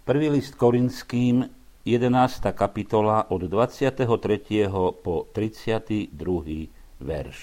Prvý list Korinským, 11. kapitola od 23. po 32. verš.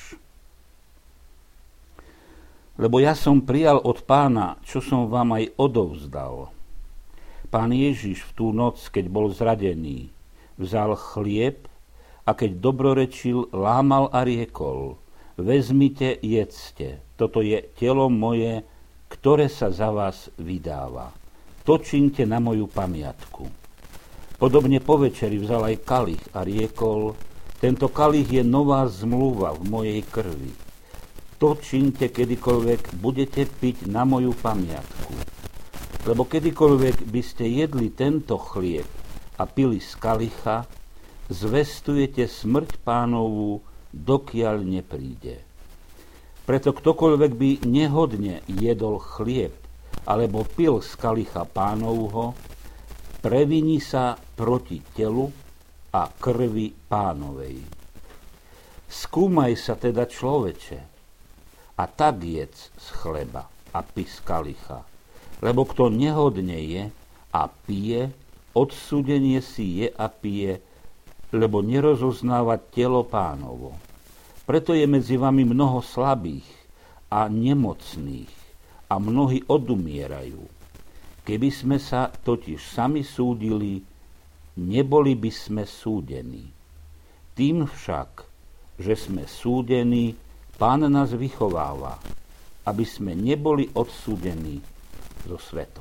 Lebo ja som prijal od Pána, čo som vám aj odovzdal. Pán Ježiš v tú noc, keď bol zradený, vzal chlieb a keď dobrorečil, lámal a riekol: Vezmite, jedzte, toto je telo moje, ktoré sa za vás vydáva. To činte na moju pamiatku. Podobne po večeri vzal aj kalich a riekol: Tento kalich je nová zmluva v mojej krvi. To činte, kedykoľvek budete piť na moju pamiatku. Lebo kedykoľvek by ste jedli tento chlieb a pili z kalicha, zvestujete smrť Pánovu, dokiaľ nepríde. Preto ktokoľvek by nehodne jedol chlieb alebo pil z kalicha Pánovho, previní sa proti telu a krvi Pánovej. Skúmaj sa teda, človeče, a tak jedz z chleba a pí z kalicha, lebo kto nehodne je a pije, odsúdenie si je a pije, lebo nerozoznáva telo Pánovo. Preto je medzi vami mnoho slabých a nemocných a mnohí odumierajú. Keby sme sa totiž sami súdili, neboli by sme súdení. Tým však, že sme súdení, Pán nás vychováva, aby sme neboli odsúdení so svetom.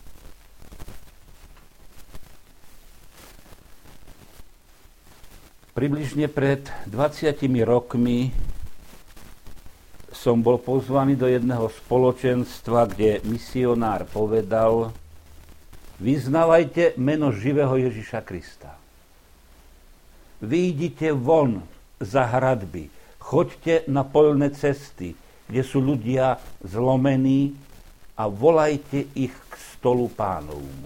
Približne pred 20 rokmi som bol pozvaný do jedného spoločenstva, kde misionár povedal: Vyznávajte meno živého Ježiša Krista. Vyjdite von za hradby, choďte na poľné cesty, kde sú ľudia zlomení, a volajte ich k stolu Pánovmu.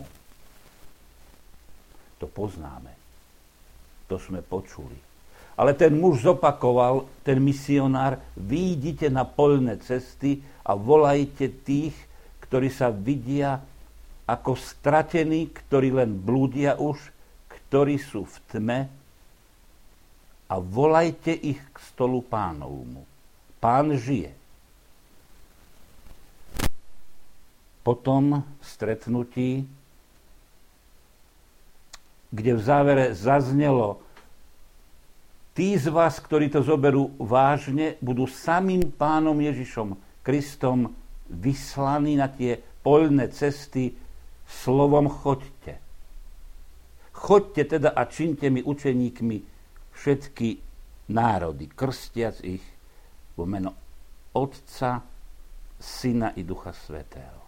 To poznáme. To sme počuli. Ale ten muž zopakoval, ten misionár: vyjdite na poľné cesty a volajte tých, ktorí sa vidia ako stratení, ktorí len blúdia už, ktorí sú v tme, a volajte ich k stolu Pánovmu. Pán žije. Po tom stretnutí, kde v závere zaznelo: tí z vás, ktorí to zoberú vážne, budú samým Pánom Ježišom Kristom vyslaní na tie poľné cesty slovom choďte. Choďte teda a čiňte mi učeníkmi všetky národy, krstiac ich vo meno Otca, Syna i Ducha Svätého.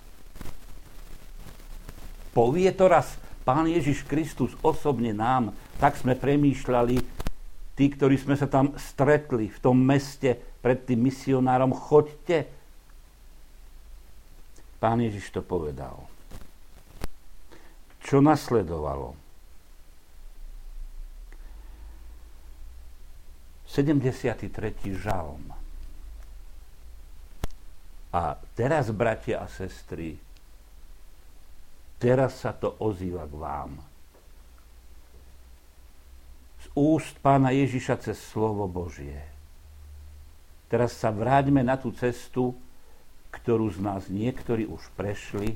Povie to raz Pán Ježiš Kristus osobne nám, tak sme premýšľali, tí, ktorí sme sa tam stretli v tom meste pred tým misionárom: choďte. Pán Ježiš to povedal. Čo nasledovalo? 73. žalm. A teraz, bratia a sestry, teraz sa to ozýva k vám. Z úst Pána Ježiša cez slovo Božie. Teraz sa vráťme na tú cestu, ktorú z nás niektorí už prešli.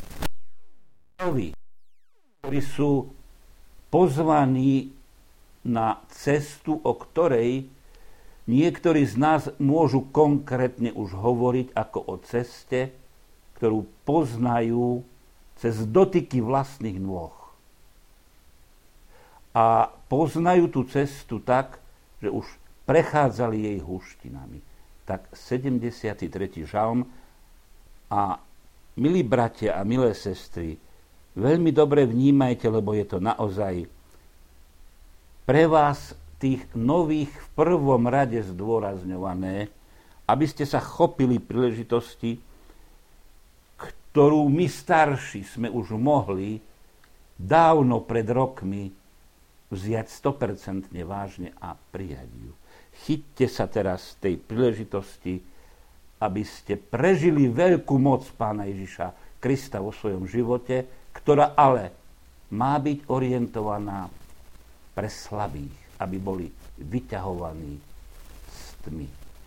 Ktorí sú pozvaní na cestu, o ktorej niektorí z nás môžu konkrétne už hovoriť ako o ceste, ktorú poznajú cez dotyky vlastných nôh. A poznajú tú cestu tak, že už prechádzali jej húštinami. Tak 73. žalm. A milí bratia a milé sestry, veľmi dobre vnímajte, lebo je to naozaj pre vás, tých nových, v prvom rade zdôrazňované, aby ste sa chopili príležitosti, ktorú my starší sme už mohli dávno pred rokmi vziať 100% vážne a prijať ju. Chyťte sa teraz tej príležitosti, aby ste prežili veľkú moc Pána Ježiša Krista vo svojom živote, ktorá ale má byť orientovaná pre slabých, aby boli vyťahovaní z tmy.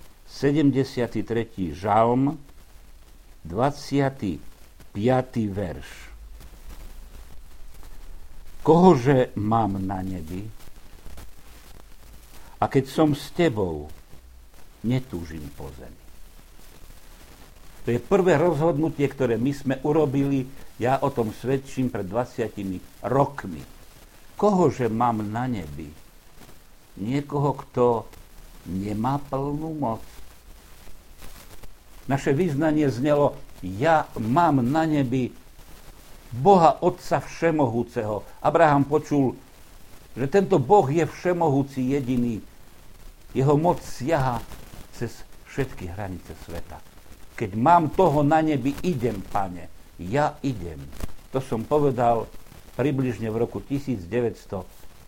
73. žalm, 25. verš. Kohože mám na nebi? A keď som s tebou, netúžim po zemi. To je prvé rozhodnutie, ktoré my sme urobili, ja o tom svedčím pred 20 rokmi. Kohože mám na nebi? Niekoho, kto nemá plnú moc. Naše vyznanie znelo, ja mám na nebi Boha Otca Všemohúceho. Abraham počul, že tento Boh je všemohúci jediný. Jeho moc siaha cez všetky hranice sveta. Keď mám toho na nebi, idem, Pane. Ja idem. To som povedal približne v roku 1989.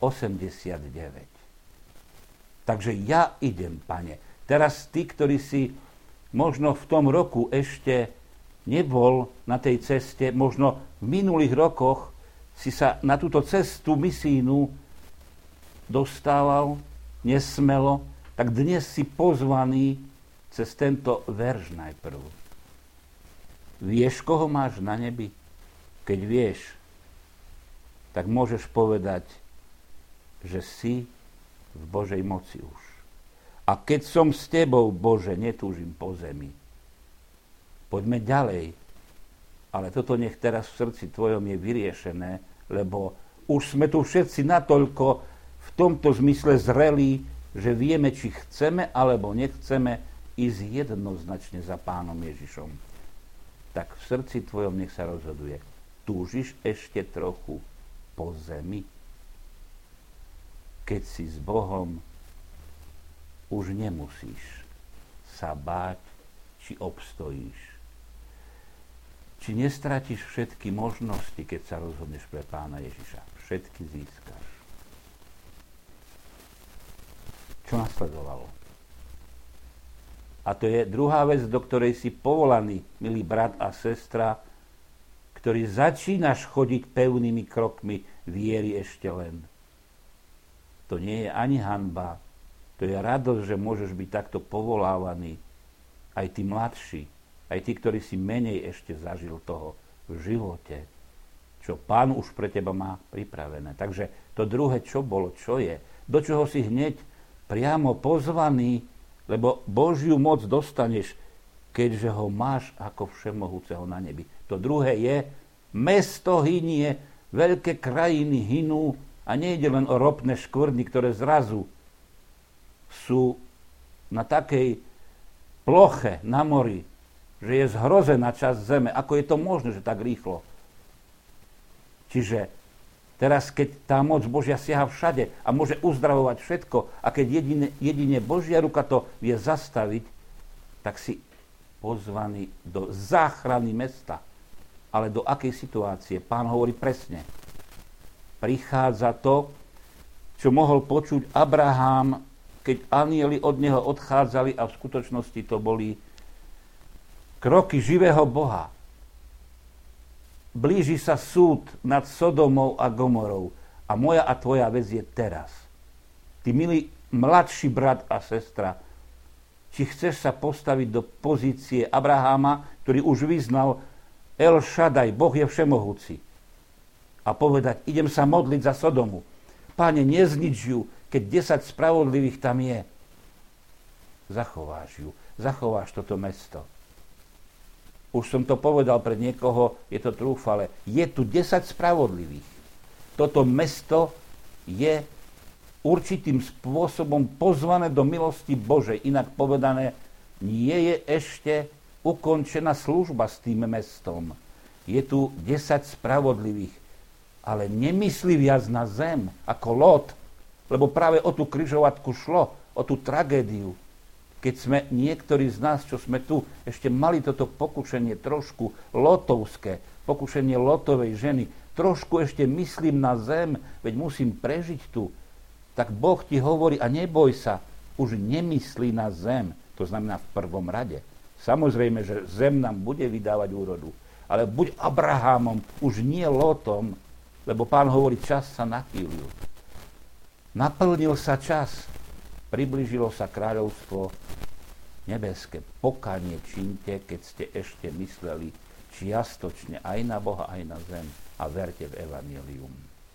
Takže ja idem, Pane. Teraz ty, ktorý si možno v tom roku ešte nebol na tej ceste, možno v minulých rokoch si sa na túto cestu misijnú dostával nesmelo, tak dnes si pozvaný cez tento verš najprv. Vieš, koho máš na nebi? Keď vieš, tak môžeš povedať, že si v Božej moci už. A keď som s tebou, Bože, netúžim po zemi. Poďme ďalej. Ale toto nech teraz v srdci tvojom je vyriešené, lebo už sme tu všetci natoľko v tomto zmysle zrelí, že vieme, či chceme alebo nechceme ísť jednoznačne za Pánom Ježišom. Tak v srdci tvojom nech sa rozhoduje. Túžiš ešte trochu po zemi? Keď si s Bohom, už nemusíš sa báť, či obstojíš. Či nestratíš všetky možnosti, keď sa rozhodneš pre Pána Ježiša. Všetky získaš. Čo nasledovalo? A to je druhá vec, do ktorej si povolaný, milý brat a sestra, ktorý začínaš chodiť pevnými krokmi viery ešte len. To nie je ani hanba, to je radosť, že môžeš byť takto povolávaný. Aj tí mladší, aj tí, ktorí si menej ešte zažil toho v živote, čo Pán už pre teba má pripravené. Takže to druhé, čo bolo, čo je, do čoho si hneď priamo pozvaný, lebo Božiu moc dostaneš, keďže ho máš ako všemohúceho na nebi. To druhé je, mesto hynie, veľké krajiny hynú a nejde len o ropné škvrny, ktoré zrazu sú na takej ploche na mori, že je zhrozená časť zeme. Ako je to možné, že tak rýchlo? Čiže teraz, keď tá moc Božia siaha všade a môže uzdravovať všetko a keď jedine Božia ruka to vie zastaviť, tak si pozvaný do záchrany mesta. Ale do akej situácie? Pán hovorí presne. Prichádza to, čo mohol počuť Abraham, keď anjeli od neho odchádzali a v skutočnosti to boli kroky živého Boha. Blíži sa súd nad Sodomou a Gomorou a moja a tvoja vec je teraz. Ty, milý mladší brat a sestra, či chceš sa postaviť do pozície Abraháma, ktorý už vyznal El Shaddai, Boh je všemohúci, a povedať, idem sa modliť za Sodomu. Páne, neznič ju, keď 10 spravodlivých tam je. Zachováš ju, zachováš toto mesto. Už som to povedal pre niekoho, je to trúfale. Je tu 10 spravodlivých. Toto mesto je určitým spôsobom pozvané do milosti Božej. Inak povedané, nie je ešte ukončená služba s tým mestom. Je tu 10 spravodlivých, ale nemyslí viac na zem ako Lot, lebo práve o tú križovatku šlo, o tú tragédiu. Keď sme niektorí z nás, čo sme tu, ešte mali toto pokušenie trošku lotovské, pokušenie Lotovej ženy, trošku ešte myslím na zem, veď musím prežiť tu, tak Boh ti hovorí, a neboj sa, už nemyslí na zem, to znamená v prvom rade. Samozrejme, že zem nám bude vydávať úrodu, ale buď Abrahamom, už nie Lotom, lebo Pán hovorí, čas sa nachýlil. Naplnil sa čas, priblížilo sa kráľovstvo nebeské. Pokánie čínte, keď ste ešte mysleli čiastočne aj na Boha, aj na zem a verte v evanjelium.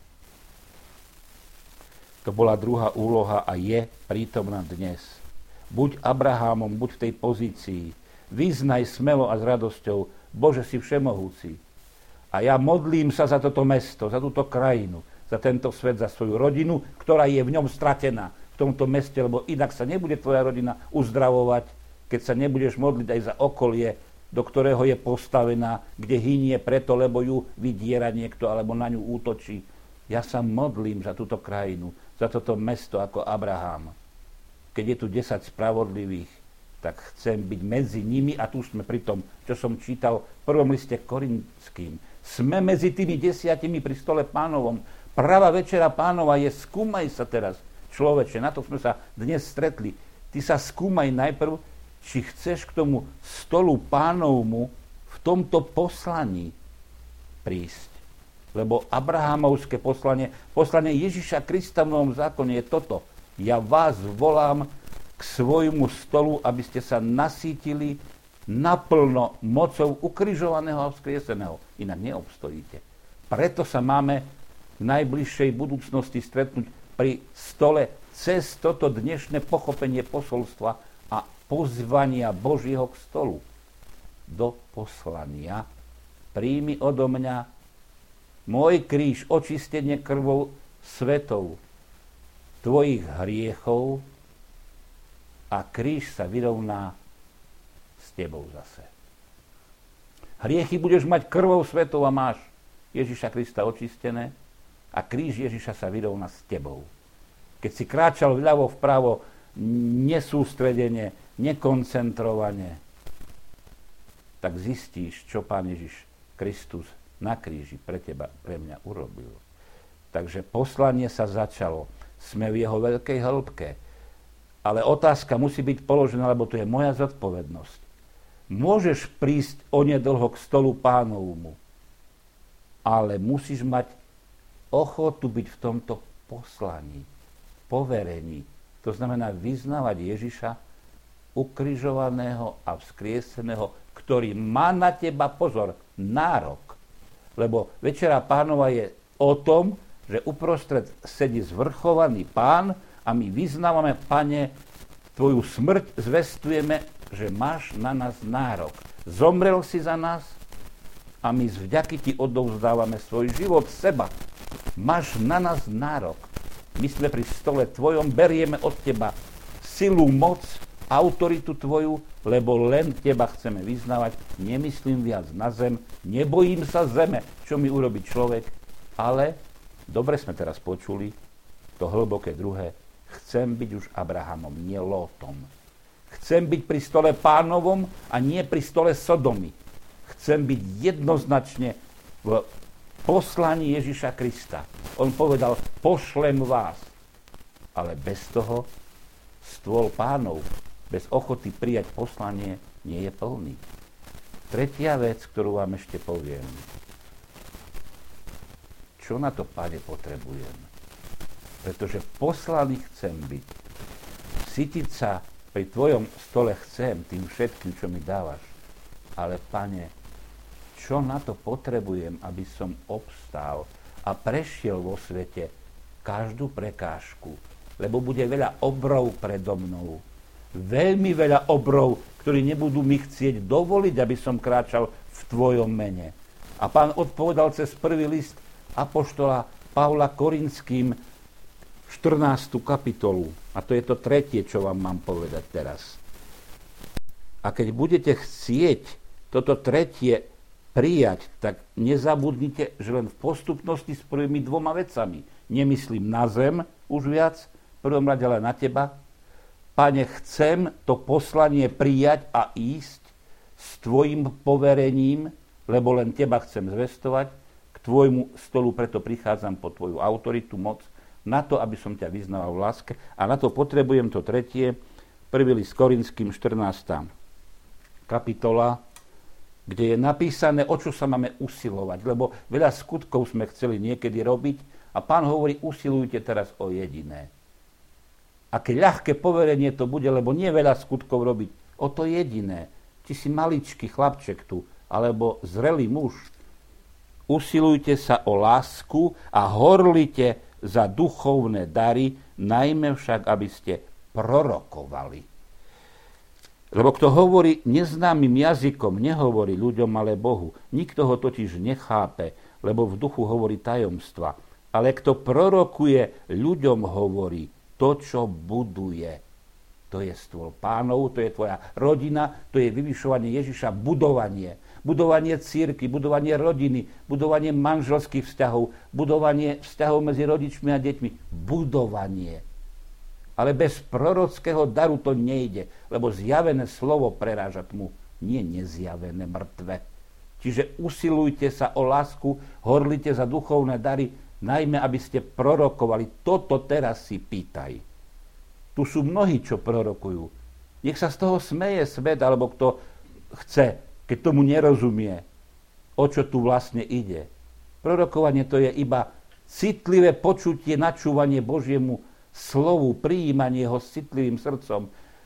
To bola druhá úloha a je prítomná dnes. Buď Abrahamom, buď v tej pozícii. Vyznaj smelo a s radosťou, Bože, si všemohúci. A ja modlím sa za toto mesto, za túto krajinu, za tento svet, za svoju rodinu, ktorá je v ňom stratená, v tomto meste, lebo inak sa nebude tvoja rodina uzdravovať, keď sa nebudeš modliť aj za okolie, do ktorého je postavená, kde hynie preto, lebo ju vydiera niekto, alebo na ňu útočí. Ja sa modlím za túto krajinu, za toto mesto ako Abraham. Keď je tu 10 spravodlivých, tak chcem byť medzi nimi, a tu sme pri tom, čo som čítal v prvom liste Korinským. Sme medzi tými 10 pri stole Pánovom. Pravá večera Pánova je, skúmaj sa teraz, človeče, na to sme sa dnes stretli. Ty sa skúmaj najprv, či chceš k tomu stolu Pánovmu v tomto poslaní prísť. Lebo Abrahamovské poslanie Ježiša Krista v Novom zákone je toto. Ja vás volám k svojmu stolu, aby ste sa nasýtili naplno mocou ukrižovaného a vzkrieseného. Inak neobstojíte. Preto sa máme v najbližšej budúcnosti stretnúť pri stole cez toto dnešné pochopenie posolstva a pozvania Božieho k stolu. Do poslania príjmi odo mňa môj kríž, očistenie krvou svetou tvojich hriechov, a kríž sa vyrovná s tebou zase. Hriechy budeš mať krvou svetou a máš Ježiša Krista očistené a kríž Ježiša sa vyrovná s tebou. Keď si kráčal vľavo vpravo, nesústredene, nekoncentrovane, tak zistíš, čo Pán Ježiš Kristus na kríži pre teba, pre mňa urobil. Takže poslanie sa začalo. Sme v jeho veľkej hĺbke. Ale otázka musí byť položená, lebo to je moja zodpovednosť. Môžeš prísť onedlho k stolu Pánovmu, ale musíš mať ochotu byť v tomto poslaní, poverení. To znamená vyznávať Ježiša ukrižovaného a vzkrieseného, ktorý má na teba, pozor, nárok. Lebo večera Pánova je o tom, že uprostred sedí zvrchovaný Pán, a my vyznávame, Pane, tvoju smrť, zvestujeme, že máš na nás nárok. Zomrel si za nás a my z vďaky ti odovzdávame svoj život, seba. Máš na nás nárok. My sme pri stole tvojom, berieme od teba silu, moc, autoritu tvoju, lebo len teba chceme vyznávať. Nemyslím viac na zem, nebojím sa zeme, čo mi urobí človek, ale dobre sme teraz počuli to hlboké druhé. Chcem byť už Abrahamom, nie Lótom. Chcem byť pri stole Pánovom a nie pri stole Sodomy. Chcem byť jednoznačne v poslaní Ježiša Krista. On povedal, pošlem vás. Ale bez toho stôl Pánov, bez ochoty prijať poslanie, nie je plný. Tretia vec, ktorú vám ešte poviem. Čo na to, Pane, potrebujem? Pretože poslaný chcem byť. Sytiť sa pri tvojom stole chcem, tým všetkým, čo mi dávaš. Ale, Pane, čo na to potrebujem, aby som obstál a prešiel vo svete každú prekážku? Lebo bude veľa obrov predo mnou. Veľmi veľa obrov, ktorí nebudú mi chcieť dovoliť, aby som kráčal v tvojom mene. A Pán odpovedal cez prvý list apoštola Pavla Korinským, 14. kapitolu. A to je to tretie, čo vám mám povedať teraz. A keď budete chcieť toto tretie prijať, tak nezabudnite, že len v postupnosti s prvými dvoma vecami. Nemyslím na zem už viac, v prvom rade ale na teba. Pane, chcem to poslanie prijať a ísť s tvojim poverením, lebo len teba chcem zvestovať. K tvojmu stolu preto prichádzam po tvoju autoritu, moc, na to, aby som ťa vyznával v láske. A na to potrebujem to tretie, prvý list Korinským, 14. kapitola, kde je napísané, o čo sa máme usilovať, lebo veľa skutkov sme chceli niekedy robiť a Pán hovorí, usilujte teraz o jediné. Aké ľahké poverenie to bude, lebo nie veľa skutkov robiť, o to jediné. Či si maličký chlapček tu, alebo zrelý muž. Usilujte sa o lásku a horlite za duchovné dary, najmä však, aby ste prorokovali. Lebo kto hovorí neznámym jazykom, nehovorí ľuďom, ale Bohu. Nikto ho totiž nechápe, lebo v duchu hovorí tajomstva. Ale kto prorokuje, ľuďom hovorí to, čo buduje. To je stôl Pánov, to je tvoja rodina, to je vyvyšovanie Ježiša, budovanie. Budovanie cirkvi, budovanie rodiny, budovanie manželských vzťahov, budovanie vzťahov medzi rodičmi a deťmi. Budovanie. Ale bez prorockého daru to nejde, lebo zjavené slovo preráža tmu, nie nezjavené mŕtve. Čiže usilujte sa o lásku, horlite za duchovné dary, najmä aby ste prorokovali. Toto teraz si pýtaj. Tu sú mnohí, čo prorokujú. Nech sa z toho smeje svet, alebo kto chce, keď tomu nerozumie, o čo tu vlastne ide. Prorokovanie to je iba citlivé počutie, načúvanie Božiemu slovu, prijímanie ho s citlivým srdcom,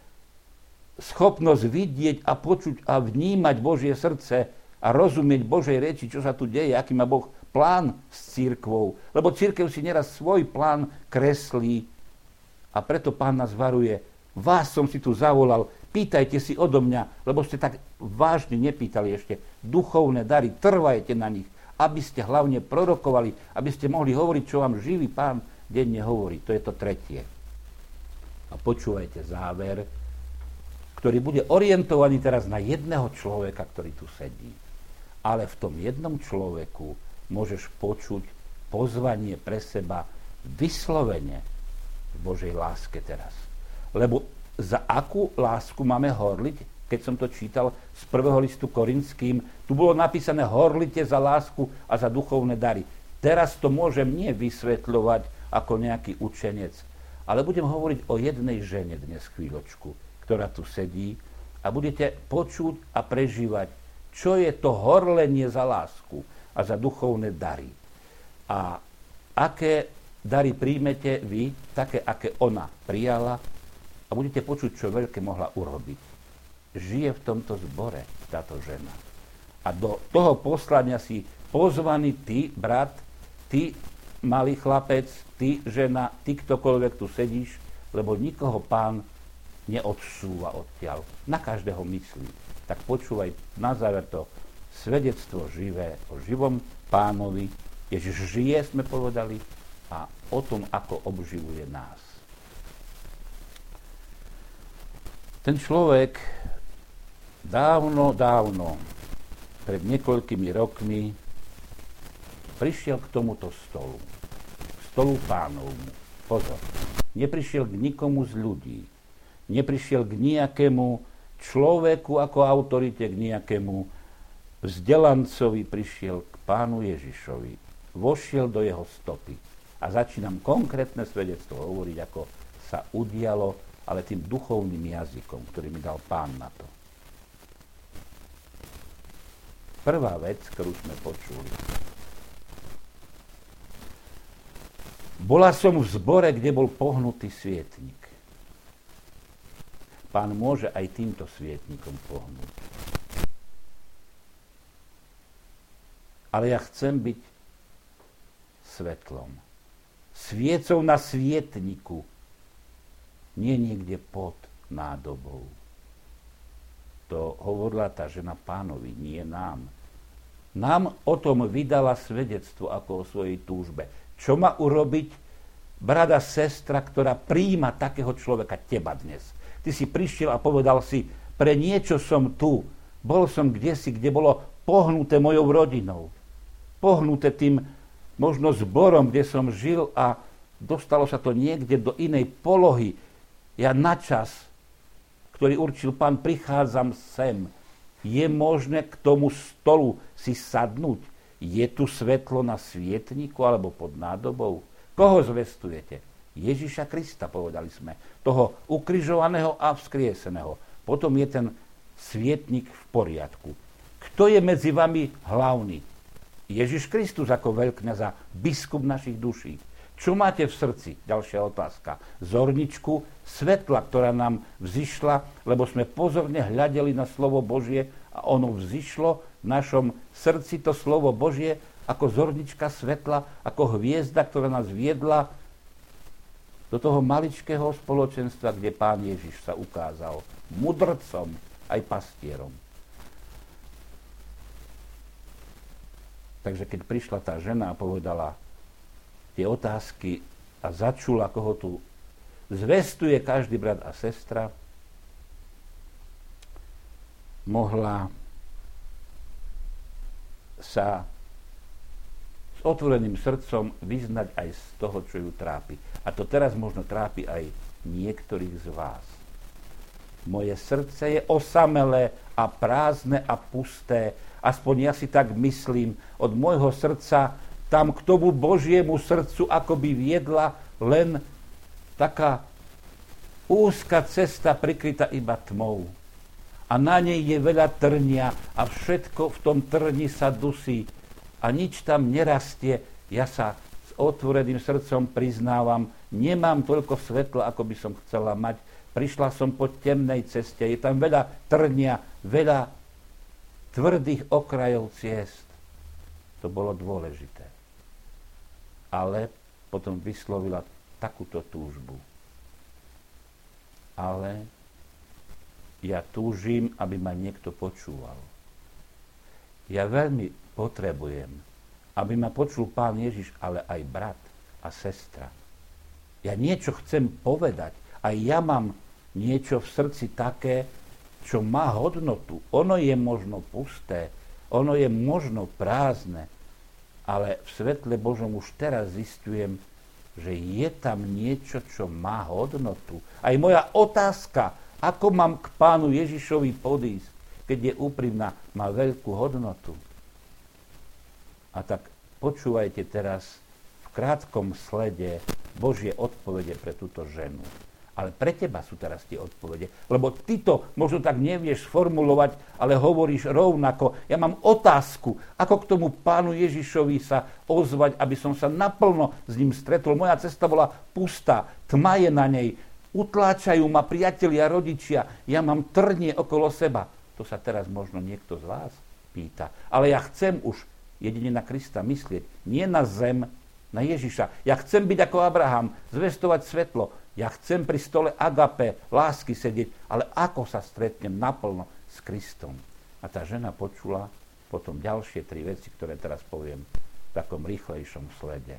schopnosť vidieť a počuť a vnímať Božie srdce a rozumieť Božej reči, čo sa tu deje, aký má Boh plán s cirkvou. Lebo cirkev si neraz svoj plán kreslí a preto Pán nás varuje. Vás som si tu zavolal, pýtajte si odo mňa, lebo ste tak vážne nepýtali ešte. Duchovné dary, trvajte na nich, aby ste hlavne prorokovali, aby ste mohli hovoriť, čo vám živý Pán denne hovorí. To je to tretie. A počúvajte záver, ktorý bude orientovaný teraz na jedného človeka, ktorý tu sedí. Ale v tom jednom človeku môžeš počuť pozvanie pre seba vyslovene v Božej láske teraz. Lebo za akú lásku máme horliť? Keď som to čítal z 1. listu Korinským, tu bolo napísané horlite za lásku a za duchovné dary. Teraz to môžem nie vysvetľovať ako nejaký učenec, ale budem hovoriť o jednej žene dnes chvíľočku, ktorá tu sedí a budete počuť a prežívať, čo je to horlenie za lásku a za duchovné dary. A aké dary príjmete vy, také, aké ona prijala a budete počuť, čo veľké mohla urobiť. Žije v tomto zbore táto žena. A do toho poslania si pozvaný ty, brat, ty, malý chlapec, ty, žena, ty, ktokoľvek tu sedíš, lebo nikoho Pán neodsúva odtiaľ. Na každého myslí. Tak počúvaj na záver to svedectvo živé o živom Pánovi. Ježiš žije, sme povedali, a o tom, ako obživuje nás. Ten človek dávno, pred niekoľkými rokmi prišiel k tomuto stolu. Stolu Pánovmu. Pozor. Neprišiel k nikomu z ľudí. Neprišiel k nejakému človeku ako autorite, k nejakému vzdelancovi. Prišiel k Pánu Ježišovi. Vošiel do jeho stopy. A začínam konkrétne svedectvo hovoriť, ako sa udialo, ale tým duchovným jazykom, ktorý mi dal Pán na to. Prvá vec, ktorú sme počuli. Bola som v zbore, kde bol pohnutý svietnik. Pán môže aj týmto svietnikom pohnúť. Ale ja chcem byť svetlom. Sviecou na svietniku. Nie niekde pod nádobou. To hovorila tá žena Pánovi, nie nám. Nám o tom vydala svedectvo ako o svojej túžbe. Čo má urobiť brada, sestra, ktorá prijíma takého človeka, teba dnes? Ty si prišiel a povedal si, pre niečo som tu. Bol som kdesi, kde bolo pohnuté mojou rodinou. Pohnuté tým možno zborom, kde som žil a dostalo sa to niekde do inej polohy. Ja na čas, ktorý určil Pán, prichádzam sem. Je možné k tomu stolu si sadnúť? Je tu svetlo na svietniku alebo pod nádobou? Koho zvestujete? Ježiša Krista, povedali sme. Toho ukrižovaného a vzkrieseného. Potom je ten svietnik v poriadku. Kto je medzi vami hlavný? Ježiš Kristus ako veľkňaz a biskup našich duší. Čo máte v srdci? Ďalšia otázka. Zorničku svetla, ktorá nám vzišla, lebo sme pozorne hľadeli na slovo Božie a ono vzišlo v našom srdci, to slovo Božie, ako zornička svetla, ako hviezda, ktorá nás viedla do toho maličkého spoločenstva, kde Pán Ježiš sa ukázal mudrcom aj pastierom. Takže keď prišla tá žena a povedala tie otázky a začula, koho tu zvestuje každý brat a sestra, mohla sa s otvoreným srdcom vyznať aj z toho, čo ju trápi. A to teraz možno trápi aj niektorých z vás. Moje srdce je osamelé a prázdne a pusté. Aspoň ja si tak myslím, od môjho srdca tam k tomu Božiemu srdcu akoby viedla len taká úzka cesta prikrytá iba tmou. A na nej je veľa trnia a všetko v tom trni sa dusí. A nič tam nerastie. Ja sa s otvoreným srdcom priznávam, nemám toľko svetla, ako by som chcela mať. Prišla som po temnej ceste. Je tam veľa trnia, veľa tvrdých okrajov ciest. To bolo dôležité. Ale potom vyslovila takúto túžbu. Ale ja túžim, aby ma niekto počúval. Ja veľmi potrebujem, aby ma počul Pán Ježiš, ale aj brat a sestra. Ja niečo chcem povedať. Aj ja mám niečo v srdci také, čo má hodnotu. Ono je možno pusté, ono je možno prázdne, ale v svetle Božom už teraz zistujem, že je tam niečo, čo má hodnotu. Aj moja otázka, ako mám k Pánu Ježišovi podísť, keď je úprimná, má veľkú hodnotu. A tak počúvajte teraz v krátkom slede Božie odpovede pre túto ženu. Ale pre teba sú teraz tie odpovede. Lebo ty to možno tak nevieš sformulovať, ale hovoríš rovnako. Ja mám otázku, ako k tomu Pánu Ježišovi sa ozvať, aby som sa naplno s ním stretol. Moja cesta bola pustá, tma je na nej. Utláčajú ma priatelia, rodičia. Ja mám trnie okolo seba. To sa teraz možno niekto z vás pýta. Ale ja chcem už jedine na Krista myslieť. Nie na zem, na Ježiša. Ja chcem byť ako Abraham, zvestovať svetlo. Ja chcem pri stole agape, lásky sedieť, ale ako sa stretnem naplno s Kristom? A tá žena počula potom ďalšie 3 veci, ktoré teraz poviem v takom rýchlejšom slede.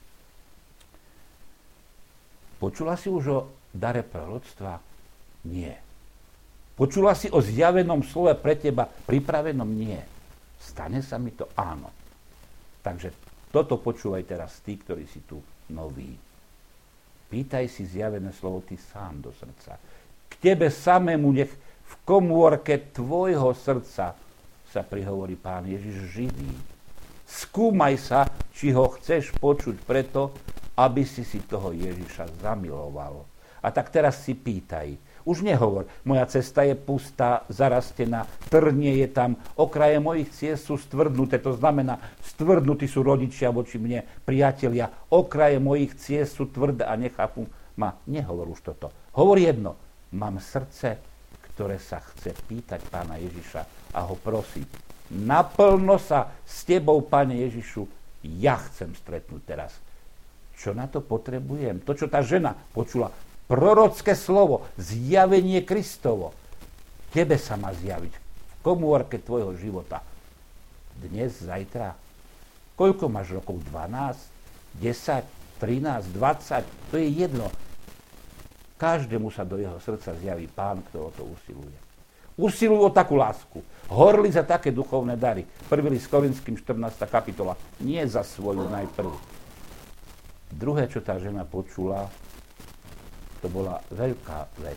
Počula si už o dare proroctva? Nie. Počula si o zjavenom slove pre teba pripravenom? Nie. Stane sa mi to? Áno. Takže toto počúvaj teraz tí, ktorí si tu noví. Pýtaj si zjavené slovo ty sám do srdca. K tebe samému nech v komórke tvojho srdca sa prihovorí Pán Ježiš živý. Skúmaj sa, či ho chceš počuť preto, aby si toho Ježiša zamiloval. A tak teraz si pýtaj. Už nehovor, moja cesta je pustá, zarastená, trnie je tam, okraje mojich ciest sú stvrdnuté, to znamená, stvrdnutí sú rodičia voči mne, priatelia, okraje mojich ciest sú tvrdé a nechápu ma. Nehovor už toto. Hovor jedno, mám srdce, ktoré sa chce pýtať Pána Ježiša a ho prosiť. Naplno sa s tebou, Pane Ježišu, ja chcem stretnúť teraz. Čo na to potrebujem? To, čo tá žena počula, prorocké slovo, zjavenie Kristovo. Tebe sa má zjaviť v komórke tvojho života. Dnes, zajtra. Koľko máš rokov? 12? 10? 13? 20? To je jedno. Každému sa do jeho srdca zjaví Pán, kto o to usiluje. Usilujú o takú lásku. Horli za také duchovné dary. 1. list Korinským 14. kapitola. Nie za svoju najprv. Druhé, čo tá žena počula, to bola veľká vec.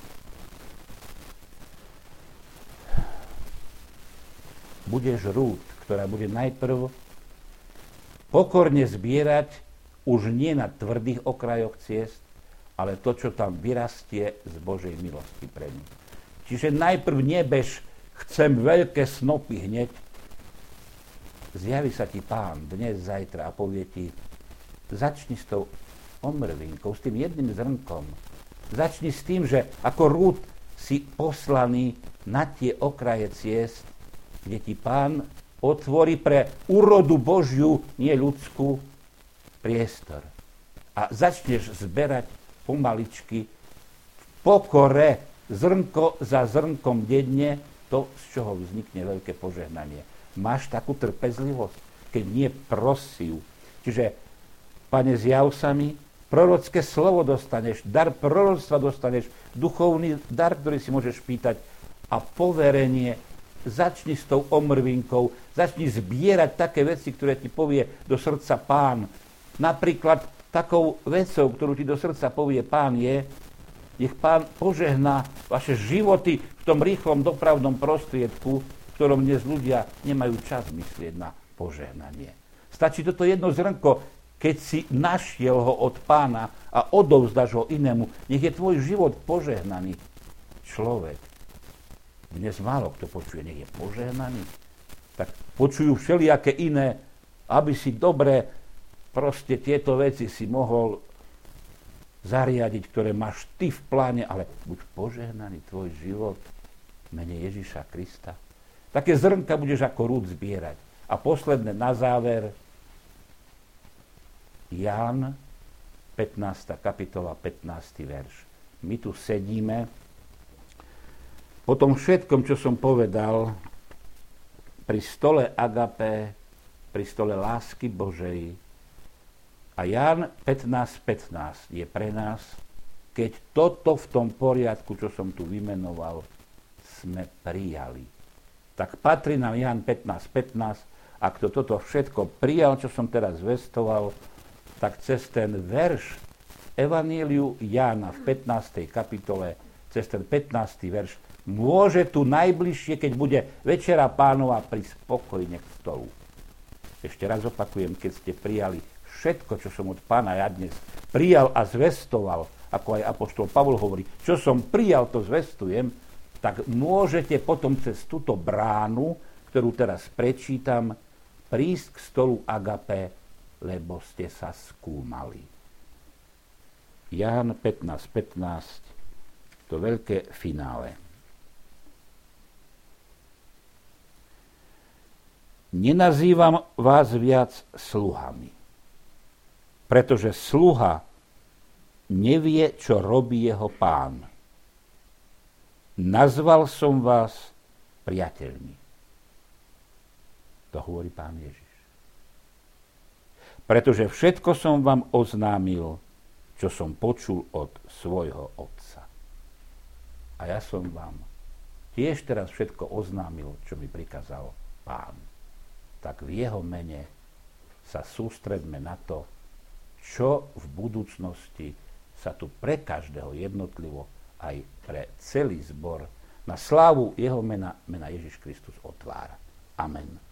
Budeš rúd, ktorá bude najprv pokorne zbierať už nie na tvrdých okrajoch ciest, ale to, čo tam vyrastie z Božej milosti pre ňu. Čiže najprv nebež chcem veľké snopy hneď. Zjaví sa ti Pán dnes, zajtra a povie ti, začni s tou omrvinkou, s tým jedným zrnkom. Začni s tým, že ako rúd si poslaný na tie okraje ciest, kde ti Pán otvorí pre úrodu Božiu, nie ľudskú, priestor. A začneš zberať pomaličky v pokore, zrnko za zrnkom denne, to, z čoho vznikne veľké požehnanie. Máš takú trpezlivosť, keď nie prosiu. Čiže, Pane, zjav sa mi, prorocké slovo dostaneš, dar proroctva dostaneš, duchovný dar, ktorý si môžeš pýtať a poverenie. Začni s tou omrvinkou, začni zbierať také veci, ktoré ti povie do srdca Pán. Napríklad takou vecou, ktorú ti do srdca povie Pán je, nech Pán požehná vaše životy v tom rýchlom dopravnom prostriedku, v ktorom dnes ľudia nemajú čas myslieť na požehnanie. Stačí toto jedno zrnko, keď si našiel ho od Pána a odovzdáš ho inému. Nech je tvoj život požehnaný človek. Dnes málo kto počuje, nech je požehnaný. Tak počujú všelijaké iné, aby si dobre proste tieto veci si mohol zariadiť, ktoré máš ty v pláne, ale buď požehnaný tvoj život v mene Ježiša Krista. Také zrnka budeš ako rúd zbierať. A posledné na záver, Ján, 15. kapitola, 15. verš. My tu sedíme, po tom všetkom, čo som povedal, pri stole agape, pri stole lásky Božej. A Ján 15.15 je pre nás, keď toto v tom poriadku, čo som tu vymenoval, sme prijali. Tak patrí nám Ján 15.15, ak to toto všetko prijal, čo som teraz zvestoval, tak cez ten verš Evanjeliu Jána v 15. kapitole, cez ten 15. verš, môže tu najbližšie, keď bude Večera Pánova, prísť spokojne k stolu. Ešte raz opakujem, keď ste prijali všetko, čo som od Pána ja dnes prijal a zvestoval, ako aj apoštol Pavol hovorí, čo som prijal, to zvestujem, tak môžete potom cez túto bránu, ktorú teraz prečítam, prísť k stolu agape, lebo ste sa skúmali. Ján 15.15, to veľké finále. Nenazývam vás viac sluhami, pretože sluha nevie, čo robí jeho pán. Nazval som vás priateľmi. To hovorí Pán Ježiš. Pretože všetko som vám oznámil, čo som počul od svojho Otca. A ja som vám tiež teraz všetko oznámil, čo mi prikázal Pán. Tak v jeho mene sa sústredme na to, čo v budúcnosti sa tu pre každého jednotlivo, aj pre celý zbor, na slávu jeho mena Ježiš Kristus otvára. Amen.